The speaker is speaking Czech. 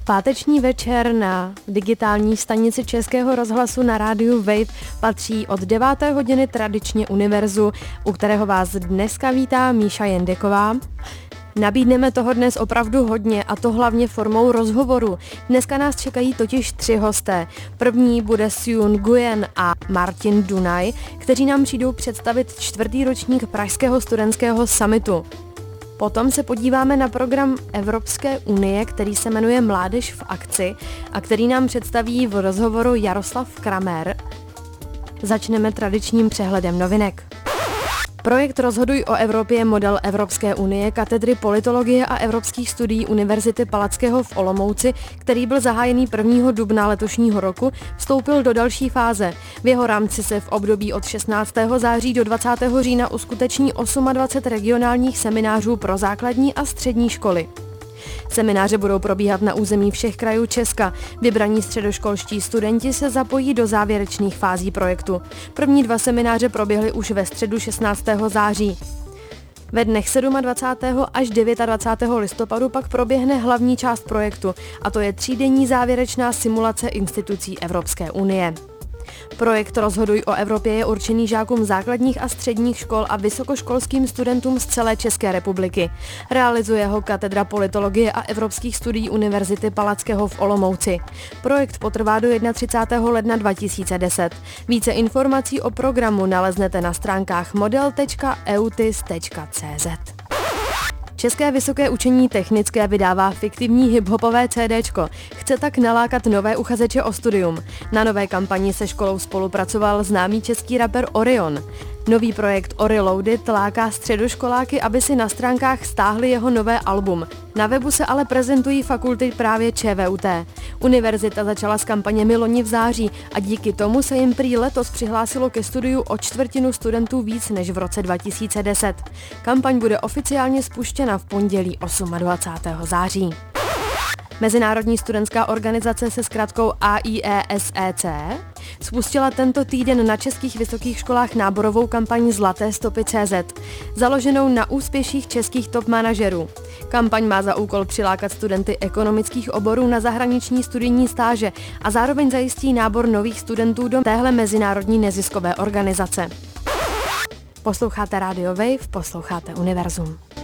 Páteční večer na digitální stanici Českého rozhlasu na rádiu Wave patří od 9. hodiny tradičně Univerzu, u kterého vás dneska vítá Míša Jendeková. Nabídneme toho dnes opravdu hodně, a to hlavně formou rozhovoru. Dneska nás čekají totiž 3 hosté. První bude Siyun Nguyen a Martin Dunaj, kteří nám přijdou představit 4. ročník Pražského studentského summitu. Potom se podíváme na program Evropské unie, který se jmenuje Mládež v akci a který nám představí v rozhovoru Jaroslav Kramer. Začneme tradičním přehledem novinek. Projekt Rozhoduj o Evropě, model Evropské unie, katedry politologie a evropských studií Univerzity Palackého v Olomouci, který byl zahájený 1. dubna letošního roku, vstoupil do další fáze. V jeho rámci se v období od 16. září do 20. října uskuteční 28 regionálních seminářů pro základní a střední školy. Semináře budou probíhat na území všech krajů Česka. Vybraní středoškolští studenti se zapojí do závěrečných fází projektu. První 2 semináře proběhly už ve středu 16. září. Ve dnech 27. až 29. listopadu pak proběhne hlavní část projektu, a to je 3denní závěrečná simulace institucí Evropské unie. Projekt Rozhoduj o Evropě je určený žákům základních a středních škol a vysokoškolským studentům z celé České republiky. Realizuje ho katedra politologie a evropských studií Univerzity Palackého v Olomouci. Projekt potrvá do 31. ledna 2010. Více informací o programu naleznete na stránkách model.eutis.cz. České vysoké učení technické vydává fiktivní hiphopové CDčko. Chce tak nalákat nové uchazeče o studium. Na nové kampani se školou spolupracoval známý český rapper Orion. Nový projekt Oriloaded láká středoškoláky, aby si na stránkách stáhli jeho nové album. Na webu se ale prezentují fakulty právě ČVUT. Univerzita začala s kampaněmi loni v září a díky tomu se jim prý letos přihlásilo ke studiu o 1/4 studentů víc než v roce 2010. Kampaň bude oficiálně spuštěna v pondělí 28. září. Mezinárodní studentská organizace se zkratkou AIESEC spustila tento týden na českých vysokých školách náborovou kampaň Zlaté stopy CZ, založenou na úspěších českých top manažerů. Kampaň má za úkol přilákat studenty ekonomických oborů na zahraniční studijní stáže a zároveň zajistí nábor nových studentů do téhle mezinárodní neziskové organizace. Posloucháte Radio Wave, posloucháte Univerzum.